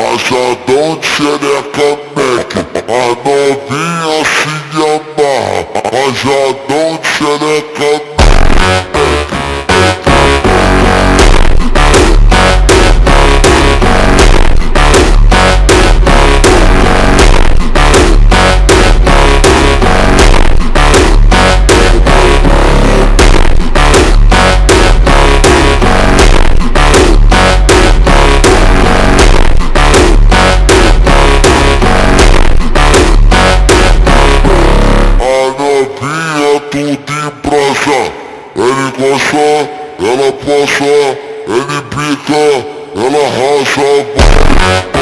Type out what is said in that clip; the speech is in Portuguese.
Rajadão de xereca mec, a novinha se amarra. Rajadão de xereca mec. Tudo em praça, ele gosta, ela passa, ele pica, ela racha a